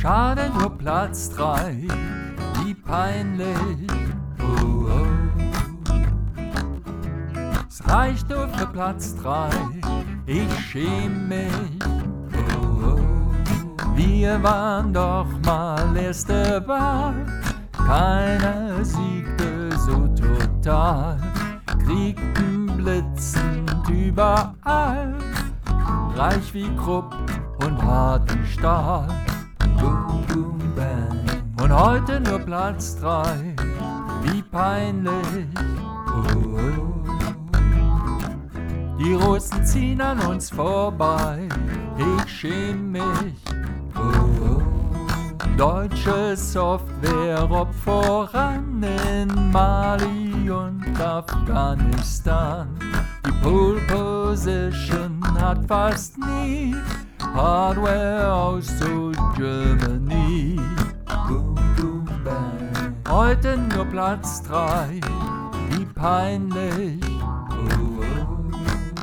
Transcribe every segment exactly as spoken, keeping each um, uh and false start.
Schade, nur Platz drei, wie peinlich. Oh, oh. Es reicht nur für Platz drei, ich schäm mich. Oh, oh. Wir waren doch mal erste Wahl, keiner siegte so total. Kriegten blitzend überall, reich wie Krupp und hart wie Stahl. Boom, boom, bang. Und heute nur Platz drei, wie peinlich. Oh, oh. Die Russen ziehen an uns vorbei, ich schäm mich. Oh, oh. Deutsche Software ob voran in Mali und Afghanistan. Die Pole Position hat fast nie Hardware aus so Germany. Boom, boom, bang. Heute nur Platz drei, wie peinlich. Oh, oh.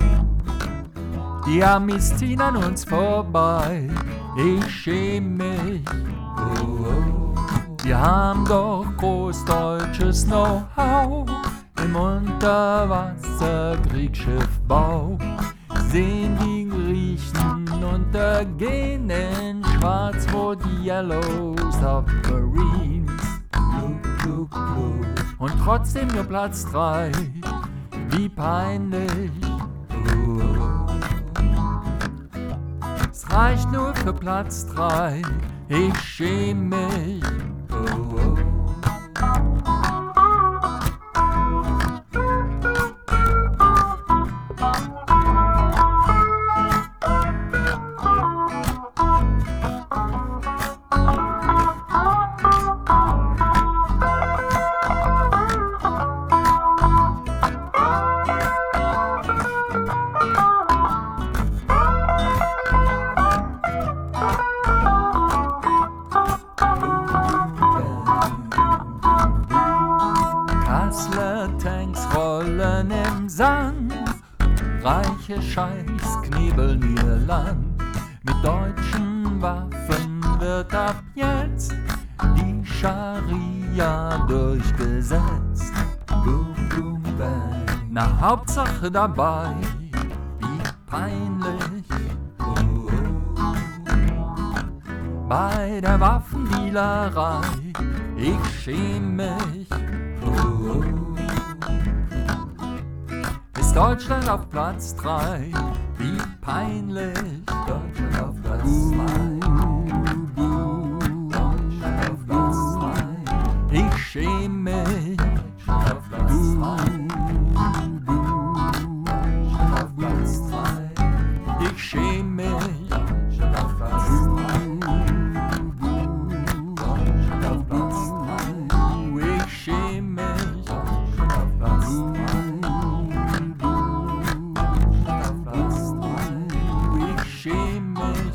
Die Amis ziehen an uns vorbei, ich schäm mich. Oh, oh. Wir haben doch großdeutsches Know-how im Unterwasserkriegsschiffbau. Sehen die Griechen untergehen in Schwarzrot Yellow Submarines. Und trotzdem nur Platz drei, wie peinlich. Es reicht nur für Platz drei, ich schäm mich. Oh, oh. Tanks rollen im Sand, reiche Scheichs knebeln ihr Land. Mit deutschen Waffen wird ab jetzt die Scharia durchgesetzt. Boom, boom, bang. Na, Hauptsache dabei, wie peinlich. Oh, oh. Bei der Waffendealerei, ich schäm mich. Oh, oh. Ist Deutschland auf Platz drei, wie peinlich. Deutschland auf Platz zwei. Deutschland auf Platz zwei. Ich schäm mich. Deutschland auf Platz zwei. Deutschland auf Platz zwei. Ich schäm mich. Deutschland auf Platz zwei. Deutschland auf Platz zwei. Ich schäm mich. Deutschland auf Platz zwei. Shame me.